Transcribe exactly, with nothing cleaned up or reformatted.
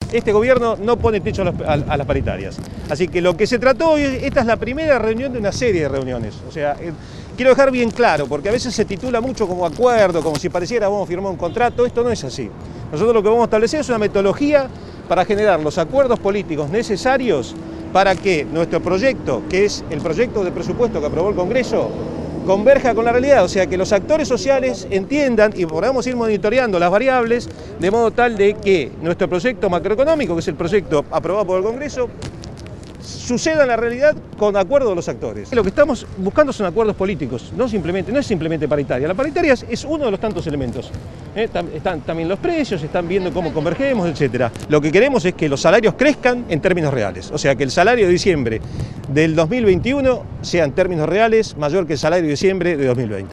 este gobierno no pone techo a, los, a, a las paritarias. Así que lo que se trató hoy, esta es la primera reunión de una serie de reuniones. O sea, eh, quiero dejar bien claro, porque a veces se titula mucho como acuerdo, como si pareciera vamos a firmar un contrato. Esto no es así. Nosotros lo que vamos a establecer es una metodología para generar los acuerdos políticos necesarios para que nuestro proyecto, que es el proyecto de presupuesto que aprobó el Congreso, converja con la realidad, o sea, que los actores sociales entiendan y podamos ir monitoreando las variables de modo tal de que nuestro proyecto macroeconómico, que es el proyecto aprobado por el Congreso, suceda en la realidad con acuerdo de los actores. Lo que estamos buscando son acuerdos políticos, no simplemente, no es simplemente paritaria. La paritaria es uno de los tantos elementos. ¿Eh? Están también los precios, están viendo cómo convergemos, etcétera. Lo que queremos es que los salarios crezcan en términos reales, o sea, que el salario de diciembre del dos mil veintiuno sea en términos reales mayor que el salario de diciembre de dos mil veinte.